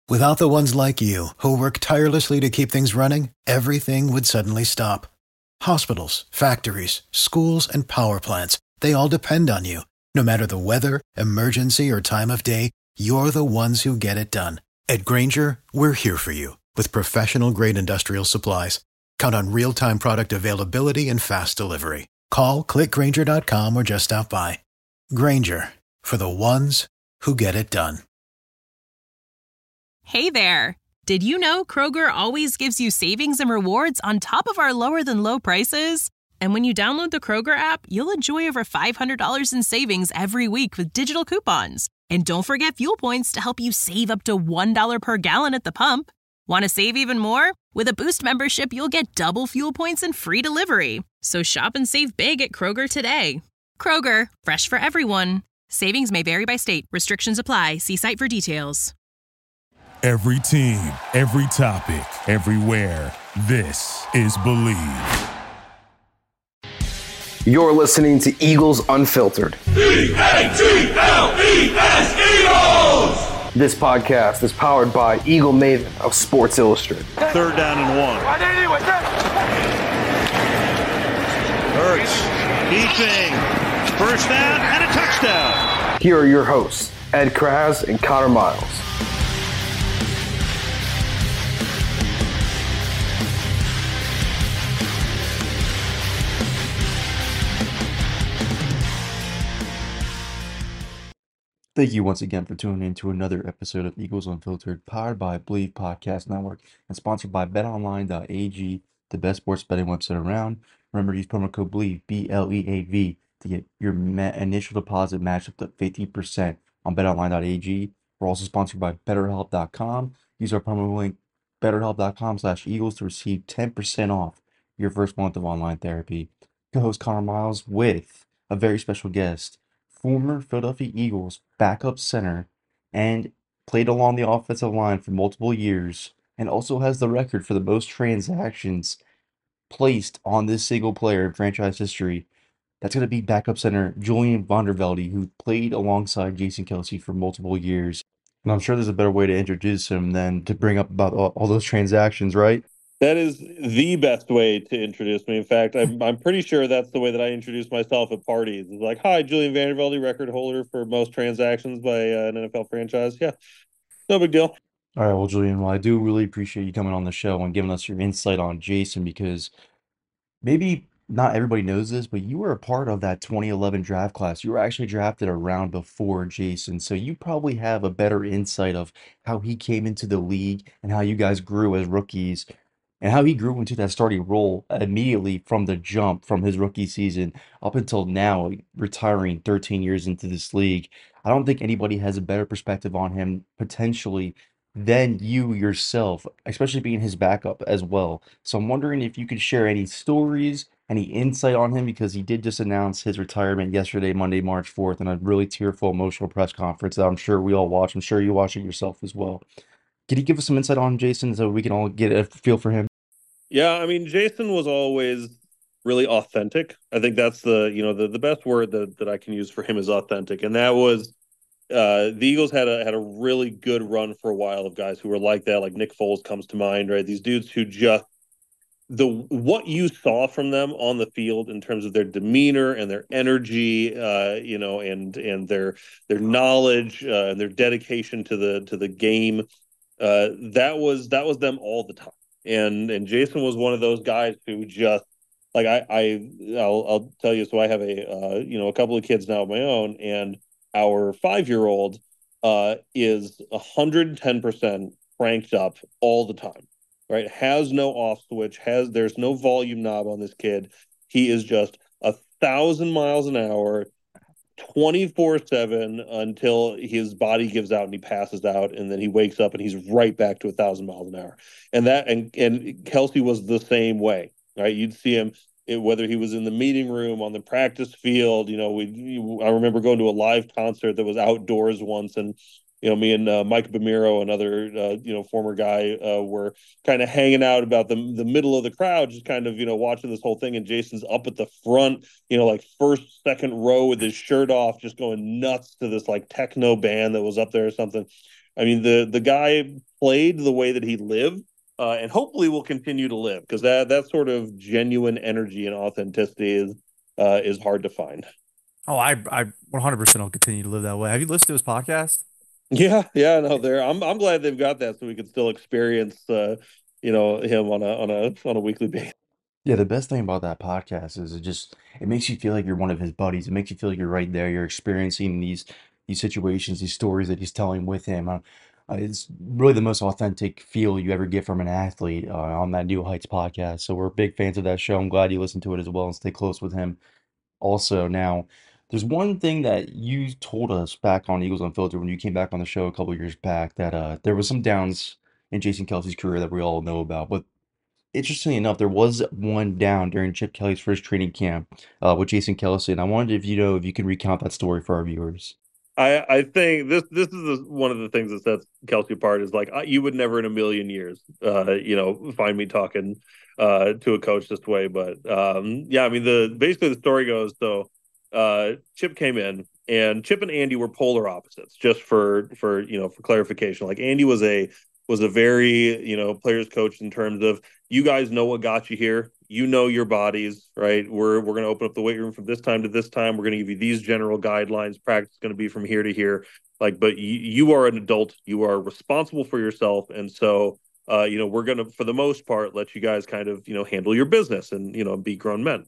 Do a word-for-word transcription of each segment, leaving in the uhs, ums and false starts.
Without the ones like you, who work tirelessly to keep things running, everything would suddenly stop. Hospitals, factories, schools, and power plants, they all depend on you. No matter the weather, emergency, or time of day, you're the ones who get it done. At Grainger, we're here for you with professional-grade industrial supplies. Count on real-time product availability and fast delivery. Call, click Grainger dot com, or just stop by. Grainger, for the ones who get it done. Hey there! Did you know Kroger always gives you savings and rewards on top of our lower-than-low prices? And when you download the Kroger app, you'll enjoy over five hundred dollars in savings every week with digital coupons. And don't forget fuel points to help you save up to one dollar per gallon at the pump. Want to save even more? With a Boost membership, you'll get double fuel points and free delivery. So shop and save big at Kroger today. Kroger, fresh for everyone. Savings may vary by state. Restrictions apply. See site for details. Every team, every topic, everywhere. This is Believe. You're listening to Eagles Unfiltered. E A G L E S Eagles! This podcast is powered by Eagle Maven of Sports Illustrated. Third down and one. Hurts, keeping, first down and a touchdown. Here are your hosts, Ed Kraz and Connor Miles. Thank you once again for tuning in to another episode of Eagles Unfiltered, powered by Believe Podcast Network and sponsored by bet online dot a g, the best sports betting website around. Remember to use promo code BLEAV, B L E A V, to get your ma- initial deposit matched up to fifty percent on bet online dot a g. We're also sponsored by better help dot com. Use our promo link better help dot com slash Eagles to receive ten percent off your first month of online therapy. Co-host Connor Miles with a very special guest, former Philadelphia Eagles backup center, and played along the offensive line for multiple years, and also has the record for the most transactions placed on this single player in franchise history. That's going to be backup center Julian Vandervelde, who played alongside Jason Kelce for multiple years. And I'm sure there's a better way to introduce him than to bring up about all, all those transactions, right? That is the best way to introduce me. In fact, I'm I'm pretty sure that's the way that I introduce myself at parties. It's like, hi, Julian Vandervelde, record holder for most transactions by uh, an N F L franchise. Yeah, no big deal. All right, well, Julian, well, I do really appreciate you coming on the show and giving us your insight on Jason, because maybe not everybody knows this, but you were a part of that twenty eleven draft class. You were actually drafted a round before Jason, so you probably have a better insight of how he came into the league and how you guys grew as rookies, and how he grew into that starting role immediately from the jump from his rookie season up until now, retiring thirteen years into this league. I don't think anybody has a better perspective on him potentially than you yourself, especially being his backup as well. So I'm wondering if you could share any stories, any insight on him, because he did just announce his retirement yesterday, Monday, March fourth, in a really tearful, emotional press conference that I'm sure we all watched. I'm sure you watched it yourself as well. Could you give us some insight on Jason so we can all get a feel for him? Yeah, I mean, Jason was always really authentic. I think that's the, you know, the, the best word that, that I can use for him is authentic. And that was, uh, the Eagles had a had a really good run for a while of guys who were like that, like Nick Foles comes to mind, right? These dudes who just, the what you saw from them on the field in terms of their demeanor and their energy, uh, you know, and and their their knowledge uh, and their dedication to the to the game, uh, that was that was them all the time. And and Jason was one of those guys who just, like, I I I'll, I'll tell you. So I have a uh, you know a couple of kids now of my own, and our five year old uh, is one hundred ten percent cranked up all the time. Right, has no off switch. Has there's no volume knob on this kid. He is just a thousand miles an hour, twenty-four seven until his body gives out and he passes out, and then he wakes up and he's right back to a thousand miles an hour. And that and and Kelce was the same way, right? You'd see him, it, whether he was in the meeting room, on the practice field. You know, we I remember going to a live concert that was outdoors once, and you know, me and uh, Mike Bamiro, another uh, you know former guy, uh, were kind of hanging out about the the middle of the crowd, just kind of you know watching this whole thing. And Jason's up at the front, you know, like first, second row with his shirt off, just going nuts to this like techno band that was up there or something. I mean, the the guy played the way that he lived, uh, and hopefully will continue to live, because that that sort of genuine energy and authenticity is uh, is hard to find. Oh, I I one hundred percent will continue to live that way. Have you listened to his podcast? Yeah, yeah, no, there. I'm I'm glad they've got that so we can still experience, uh, you know, him on a on a on a weekly basis. Yeah, the best thing about that podcast is it just it makes you feel like you're one of his buddies. It makes you feel like you're right there. You're experiencing these these situations, these stories that he's telling with him. Uh, uh, it's really the most authentic feel you ever get from an athlete uh, on that New Heights podcast. So we're big fans of that show. I'm glad you listen to it as well and stay close with him. Also, now there's one thing that you told us back on Eagles Unfiltered when you came back on the show a couple years back that uh, there was some downs in Jason Kelsey's career that we all know about, but interestingly enough, there was one down during Chip Kelly's first training camp uh, with Jason Kelsey, and I wanted if you know if you could recount that story for our viewers. I I think this this is one of the things that sets Kelsey apart is like, you would never in a million years, uh, you know, find me talking uh, to a coach this way. But um, yeah, I mean, the basically the story goes so. Uh, Chip came in, and Chip and Andy were polar opposites. Just for for you know for clarification, like Andy was a was a very you know players coach in terms of, you guys know what got you here. You know your bodies, right? We're we're going to open up the weight room from this time to this time. We're going to give you these general guidelines. Practice is going to be from here to here. Like, but you, you are an adult. You are responsible for yourself, and so uh, you know we're going to, for the most part, let you guys kind of you know handle your business and you know be grown men.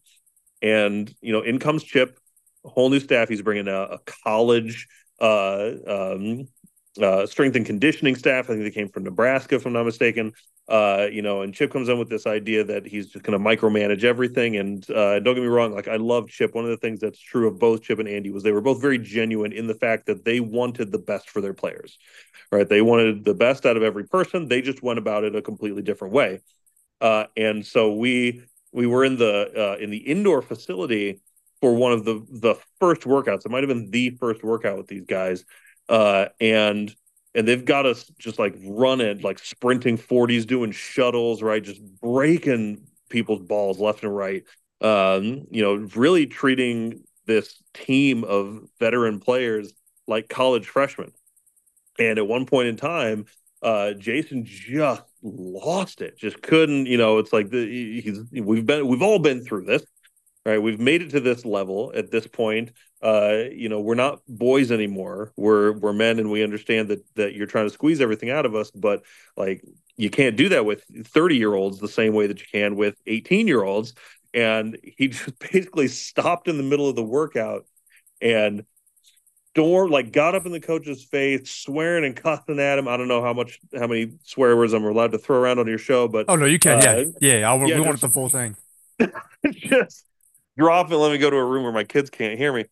And you know, in comes Chip, a whole new staff. He's bringing a, a college uh, um, uh, strength and conditioning staff. I think they came from Nebraska, if I'm not mistaken. Uh, you know, and Chip comes in with this idea that he's just going to micromanage everything. And uh, don't get me wrong, like I love Chip. One of the things that's true of both Chip and Andy was they were both very genuine in the fact that they wanted the best for their players, right? They wanted the best out of every person. They just went about it a completely different way. Uh, and so we we were in the uh, in the indoor facility for one of the the first workouts. It might have been the first workout with these guys, uh, and and they've got us just like running, like sprinting forties, doing shuttles, right, just breaking people's balls left and right. Um, you know, really treating this team of veteran players like college freshmen. And at one point in time, uh, Jason just lost it, just couldn't. You know, it's like the he's we've been we've all been through this. Right, we've made it to this level at this point. Uh, you know, we're not boys anymore. We're we're men, and we understand that that you're trying to squeeze everything out of us. But like, you can't do that with thirty year olds the same way that you can with eighteen year olds. And he just basically stopped in the middle of the workout and stormed, like, got up in the coach's face, swearing and cussing at him. I don't know how much, how many swear words I'm allowed to throw around on your show, but oh no, you can, uh, yeah, yeah. I, yeah, we want the full thing. Just drop it. Let me go to a room where my kids can't hear me,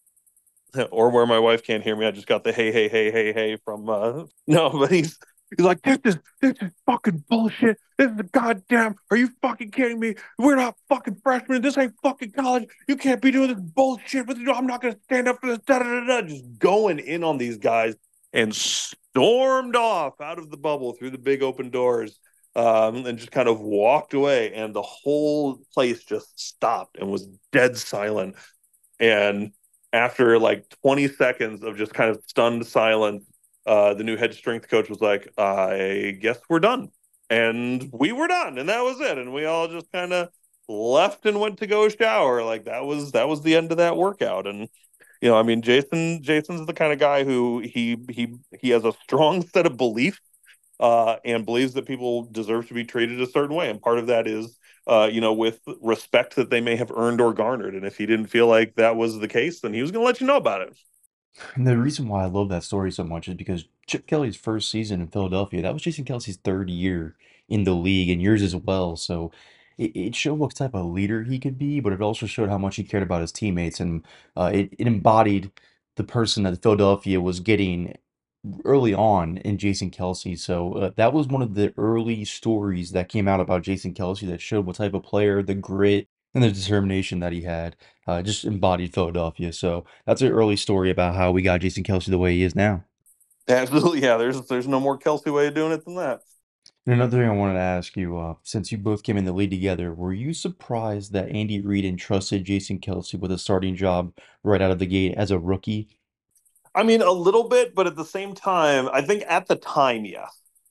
or where my wife can't hear me. I just got the hey, hey, hey, hey, hey from uh no, but he's he's like, this is this is fucking bullshit. This is the goddamn. Are you fucking kidding me? We're not fucking freshmen. This ain't fucking college. You can't be doing this bullshit. But I'm not gonna stand up for this. Da, da, da, da. Just going in on these guys and stormed off out of the bubble through the big open doors. Um, and just kind of walked away, and the whole place just stopped and was dead silent. And after like twenty seconds of just kind of stunned silence, uh, the new head strength coach was like, I guess we're done. And we were done, and that was it. And we all just kind of left and went to go shower. Like that was that was the end of that workout. And you know, I mean, Jason Jason's the kind of guy who he he he has a strong set of beliefs. Uh, and believes that people deserve to be treated a certain way. And part of that is, uh, you know, with respect that they may have earned or garnered. And if he didn't feel like that was the case, then he was going to let you know about it. And the reason why I love that story so much is because Chip Kelly's first season in Philadelphia, that was Jason Kelsey's third year in the league and yours as well. So it, it showed what type of leader he could be, but it also showed how much he cared about his teammates. And uh, it, it embodied the person that Philadelphia was getting early on in Jason Kelsey. So uh, that was one of the early stories that came out about Jason Kelsey that showed what type of player, the grit and the determination that he had, uh, just embodied Philadelphia. So that's an early story about how we got Jason Kelsey the way he is now. Absolutely, yeah. There's there's no more Kelsey way of doing it than that. And another thing I wanted to ask you, uh, since you both came in the league together, were you surprised that Andy Reid entrusted Jason Kelsey with a starting job right out of the gate as a rookie? I mean, a little bit, but at the same time, I think at the time, yes.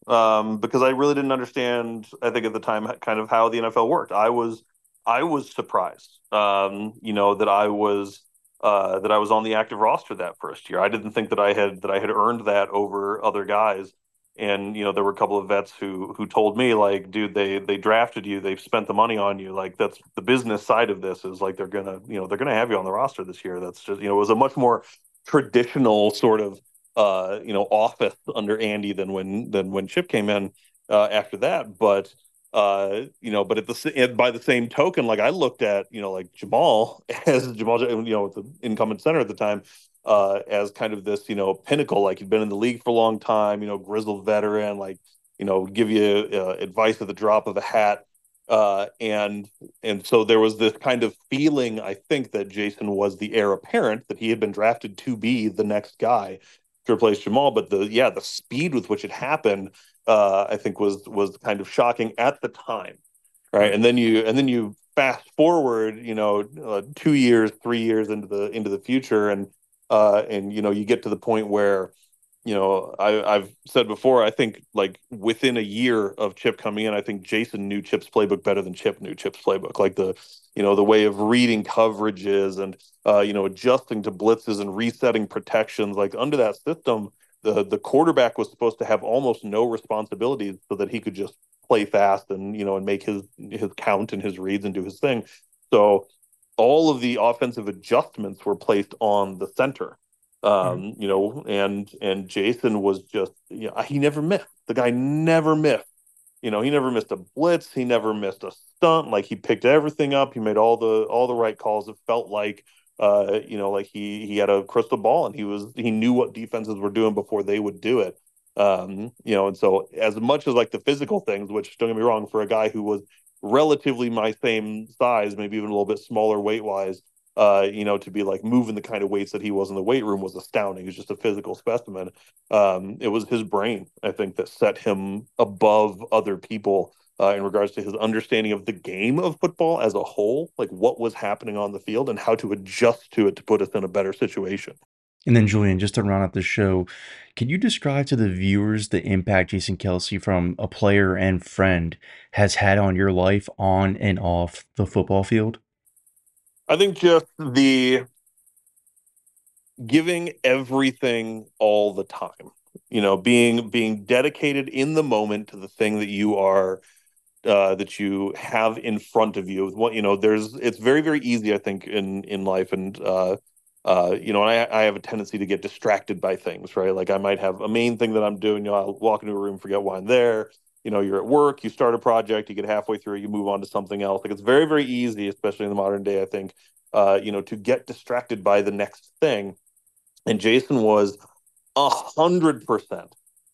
um, because I really didn't understand. I think at the time, kind of how the N F L worked. I was I was surprised, um, you know, that I was uh, that I was on the active roster that first year. I didn't think that I had that I had earned that over other guys. And you know, there were a couple of vets who who told me like, dude, they they drafted you, they've spent the money on you. Like that's the business side of this is like they're gonna you know they're gonna have you on the roster this year. That's just you know it was a much more traditional sort of uh, you know office under Andy than when than when Chip came in uh, after that. But uh, you know, but at the and by the same token, like I looked at you know like Jamal as Jamal you know the incumbent center at the time uh, as kind of this, you know, pinnacle. Like he'd been in the league for a long time, you know, grizzled veteran, like, you know, give you uh, advice at the drop of a hat. Uh, and and so there was this kind of feeling, I think, that Jason was the heir apparent, that he had been drafted to be the next guy to replace Jamal. But the yeah, the speed with which it happened, uh, I think, was was kind of shocking at the time, right? And then you and then you fast forward, you know, uh, two years, three years into the into the future, and uh, and you know, you get to the point where, you know, I, I've said before, I think like within a year of Chip coming in, I think Jason knew Chip's playbook better than Chip knew Chip's playbook. Like the, you know, the way of reading coverages and uh, you know, adjusting to blitzes and resetting protections. Like under that system, the the quarterback was supposed to have almost no responsibilities so that he could just play fast and you know and make his his count and his reads and do his thing. So all of the offensive adjustments were placed on the center. Um, mm-hmm. you know, and and Jason was just, you know, he never missed. The guy never missed. You know, he never missed a blitz. He never missed a stunt. Like he picked everything up. He made all the all the right calls. It felt like, uh, you know, like he he had a crystal ball and he was he knew what defenses were doing before they would do it. Um, you know, and so as much as like the physical things, which don't get me wrong, for a guy who was relatively my same size, maybe even a little bit smaller weight wise, uh, you know, to be like moving the kind of weights that he was in the weight room was astounding. He was just a physical specimen. Um, it was his brain, I think, that set him above other people uh, in regards to his understanding of the game of football as a whole, like what was happening on the field and how to adjust to it to put us in a better situation. And then, Julian, just to round out the show, can you describe to the viewers the impact Jason Kelce, from a player and friend, has had on your life on and off the football field? I think just the giving everything all the time, you know, being being dedicated in the moment to the thing that you are uh, that you have in front of you. What you know, there's it's very very easy, I think, in in life, and uh, uh, you know, I I have a tendency to get distracted by things, right? Like I might have a main thing that I'm doing, you know, I'll walk into a room, forget why I'm there. You know, you're at work, you start a project, you get halfway through, you move on to something else. Like it's very, very easy, especially in the modern day, I think, uh, you know, to get distracted by the next thing. And Jason was a hundred percent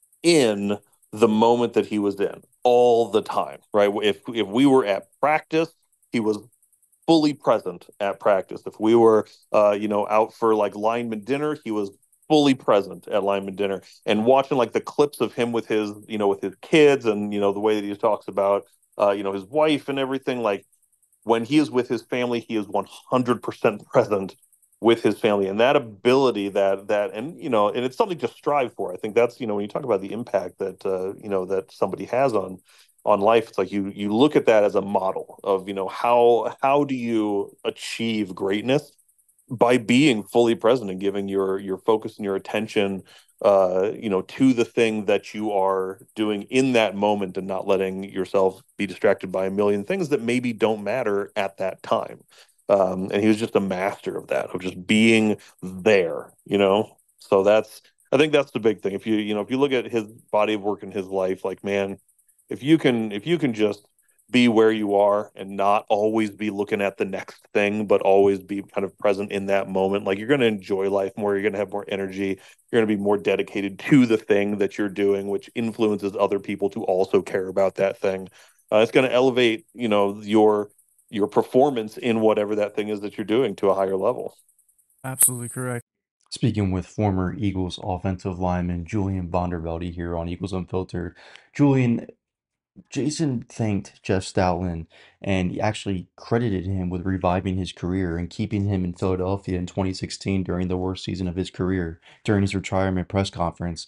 in the moment that he was in all the time, right? If if we were at practice, he was fully present at practice. If we were, uh, you know, out for like lineman dinner, he was fully present at lineman dinner. And watching like the clips of him with his, you know, with his kids, and you know the way that he talks about, uh, you know, his wife and everything. Like when he is with his family, he is one hundred percent present with his family, and that ability, that that, and you know, and it's something to strive for. I think that's, you know, when you talk about the impact that uh, you know that somebody has on on life, it's like you you look at that as a model of, you know, how how do you achieve greatness by being fully present and giving your your focus and your attention uh you know to the thing that you are doing in that moment, and not letting yourself be distracted by a million things that maybe don't matter at that time. Um and he was just a master of that, of just being there, you know. So that's, I think that's the big thing. If you you know if you look at his body of work in his life, like, man, if you can if you can just be where you are and not always be looking at the next thing, but always be kind of present in that moment, like you're going to enjoy life more. You're going to have more energy. You're going to be more dedicated to the thing that you're doing, which influences other people to also care about that thing. Uh, it's going to elevate, you know, your your performance in whatever that thing is that you're doing to a higher level. Absolutely correct. Speaking with former Eagles offensive lineman Julian Vondervelde here on Eagles Unfiltered. Julian, Jason thanked Jeff Stoutland and actually credited him with reviving his career and keeping him in Philadelphia in twenty sixteen during the worst season of his career, during his retirement press conference.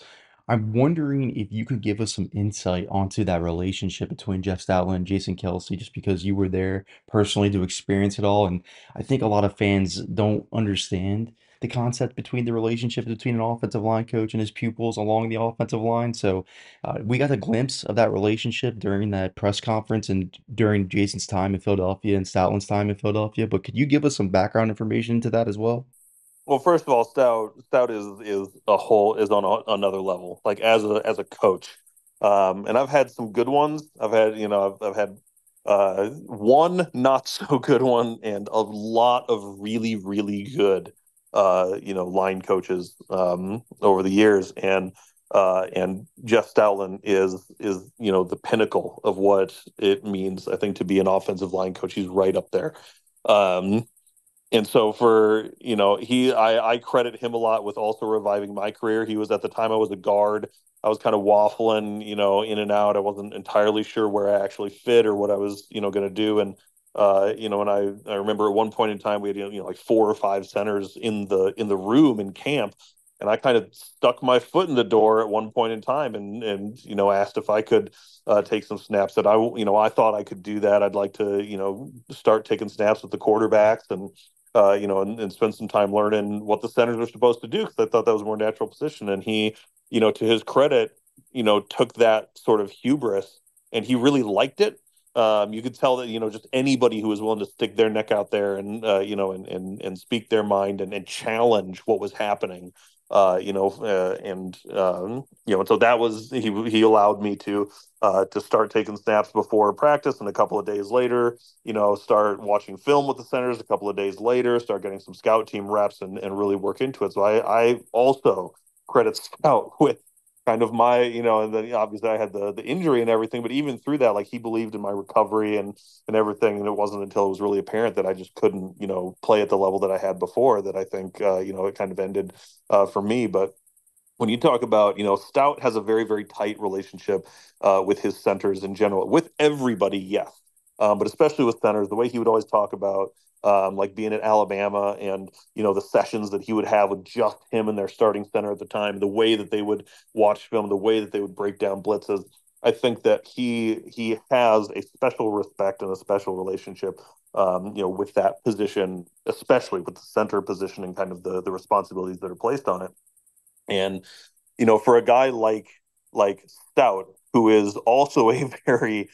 I'm wondering if you could give us some insight onto that relationship between Jeff Stoutland and Jason Kelce, just because you were there personally to experience it all. And I think a lot of fans don't understand the concept between the relationship between an offensive line coach and his pupils along the offensive line. So uh, we got a glimpse of that relationship during that press conference and during Jason's time in Philadelphia and Stoutland's time in Philadelphia. But could you give us some background information into that as well? Well, first of all, Stout Stout is is a whole is on a, another level. Like as a as a coach, um, and I've had some good ones. I've had you know I've, I've had uh, one not so good one, and a lot of really really good uh, you know line coaches um, over the years. And uh, and Jeff Stoutland is is you know the pinnacle of what it means. I think to be an offensive line coach, he's right up there. Um, and so for, you know, he, I, I credit him a lot with also reviving my career. He was at the time I was a guard. I was kind of waffling, you know, in and out. I wasn't entirely sure where I actually fit or what I was, you know, going to do. And, uh, you know, and I, I remember at one point in time we had, you know, like four or five centers in the, in the room in camp. And I kind of stuck my foot in the door at one point in time and, and, you know, asked if I could uh, take some snaps that I, you know, I thought I could do that. I'd like to, you know, start taking snaps with the quarterbacks and, uh, you know, and, and spend some time learning what the centers are supposed to do because I thought that was a more natural position. And he, you know, to his credit, you know, took that sort of hubris and he really liked it. Um, you could tell that, you know, just anybody who was willing to stick their neck out there and, uh, you know, and, and, and speak their mind and, and challenge what was happening, uh, you know, uh, and, um, you know, and so that was, he, he allowed me to, uh, to start taking snaps before practice. And a couple of days later, you know, start watching film with the centers a couple of days later, start getting some scout team reps and, and really work into it. So I, I also credit Scout with kind of my, you know, and then obviously I had the the injury and everything, but even through that, like he believed in my recovery and and everything. And it wasn't until it was really apparent that I just couldn't, you know, play at the level that I had before that I think, uh, you know, it kind of ended uh, for me. But when you talk about, you know, Stout has a very, very tight relationship uh, with his centers in general, with everybody, yes. Um, but especially with centers, the way he would always talk about um, like being at Alabama and, you know, the sessions that he would have with just him and their starting center at the time, the way that they would watch film, the way that they would break down blitzes. I think that he he has a special respect and a special relationship, um, you know, with that position, especially with the center position and kind of the the responsibilities that are placed on it. And you know, for a guy like like Stout, who is also a very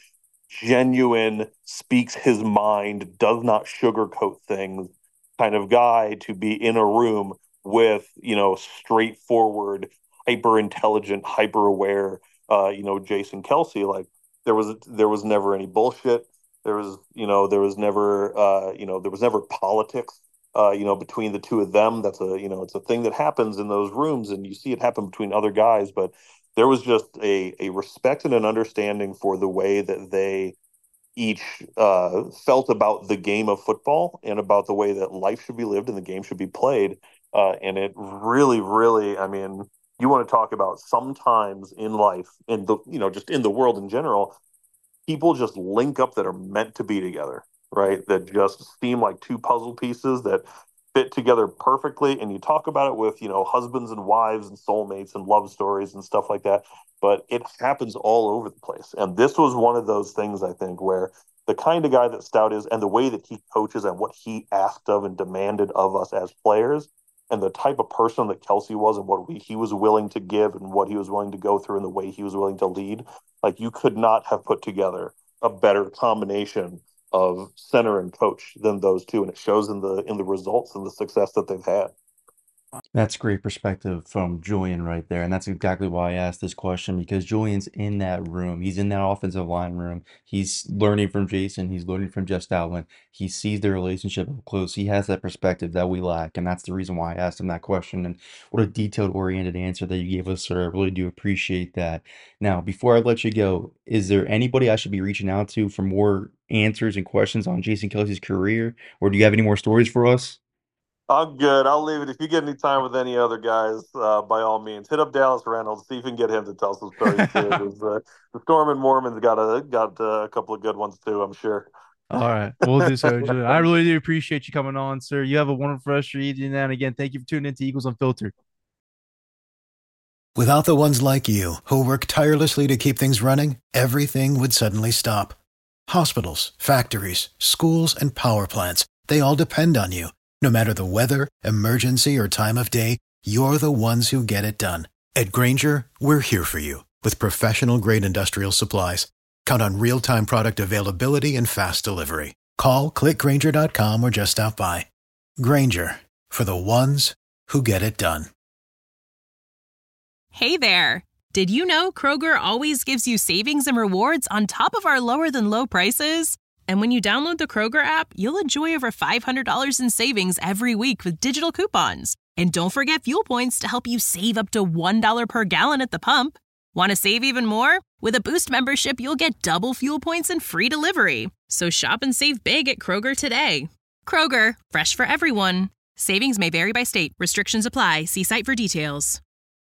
genuine, speaks his mind, does not sugarcoat things kind of guy to be in a room with, you know, straightforward, hyper intelligent, hyper aware, uh, you know, Jason Kelce. Like there was there was never any bullshit. There was, you know, there was never, uh, you know, there was never politics uh, you know, between the two of them. That's a, you know, it's a thing that happens in those rooms and you see it happen between other guys, but there was just a, a respect and an understanding for the way that they each uh, felt about the game of football and about the way that life should be lived and the game should be played. Uh, and it really, really, I mean, you want to talk about sometimes in life, in the, you know, just in the world in general, people just link up that are meant to be together, right? That just seem like two puzzle pieces that fit together perfectly. And you talk about it with, you know, husbands and wives and soulmates and love stories and stuff like that. But it happens all over the place. And this was one of those things, I think, where the kind of guy that Stout is and the way that he coaches and what he asked of and demanded of us as players and the type of person that Kelce was and what we, he was willing to give and what he was willing to go through and the way he was willing to lead, like you could not have put together a better combination of center and coach than those two, and it shows in the in the results and the success that they've had. That's great perspective from Julian right there. And that's exactly why I asked this question because Julian's in that room. He's in that offensive line room. He's learning from Jason. He's learning from Jeff Stoutland. He sees their relationship up close. He has that perspective that we lack. And that's the reason why I asked him that question. And what a detailed oriented answer that you gave us, sir. I really do appreciate that. Now, before I let you go, is there anybody I should be reaching out to for more answers and questions on Jason Kelce's career? Or do you have any more stories for us? I'm good. I'll leave it. If you get any time with any other guys, uh, by all means, hit up Dallas Reynolds. See if you can get him to tell some stories too. 'Cause, uh, the Storm and Mormon's got a got uh, a couple of good ones too. I'm sure. All right. We'll do so, Julian. I really do appreciate you coming on, sir. You have a wonderful rest of your evening. And again, thank you for tuning in to Eagles Unfiltered. Without the ones like you, who work tirelessly to keep things running, everything would suddenly stop. Hospitals, factories, schools, and power plants, they all depend on you. No matter the weather, emergency, or time of day, you're the ones who get it done. At Grainger, we're here for you with professional-grade industrial supplies. Count on real-time product availability and fast delivery. Call, click Grainger dot com, or just stop by. Grainger, for the ones who get it done. Hey there! Did you know Kroger always gives you savings and rewards on top of our lower-than-low prices? And when you download the Kroger app, you'll enjoy over five hundred dollars in savings every week with digital coupons. And don't forget fuel points to help you save up to one dollar per gallon at the pump. Want to save even more? With a Boost membership, you'll get double fuel points and free delivery. So shop and save big at Kroger today. Kroger, fresh for everyone. Savings may vary by state. Restrictions apply. See site for details.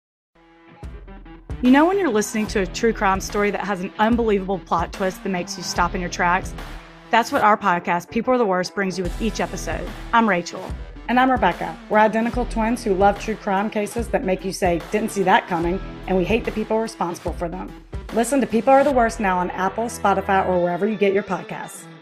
You know when you're listening to a true crime story that has an unbelievable plot twist that makes you stop in your tracks? That's what our podcast, People Are the Worst, brings you with each episode. I'm Rachel. And I'm Rebecca. We're identical twins who love true crime cases that make you say, didn't see that coming, and we hate the people responsible for them. Listen to People Are the Worst now on Apple, Spotify, or wherever you get your podcasts.